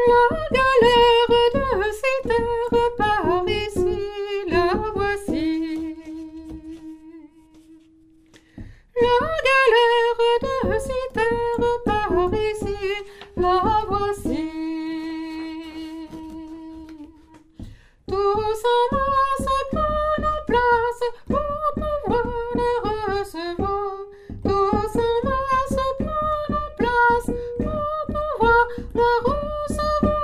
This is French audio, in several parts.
La galère de ces terres par ici, la voici. La galère de ces terres par ici, la voici. Tous en masse prennent place pour pouvoir les recevoir. Tous en masse prennent place pour pouvoir les recevoir.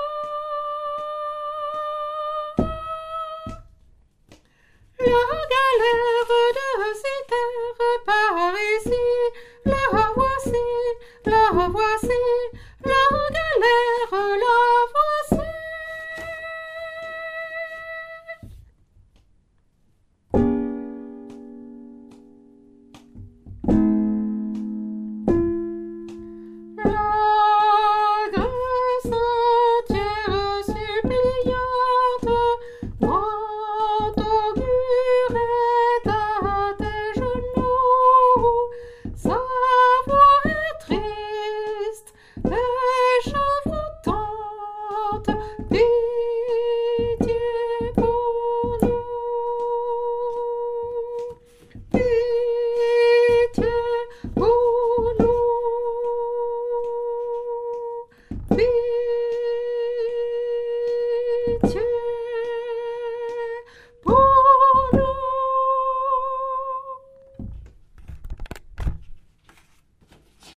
La galère de ces terres par ici, la voici, la voici.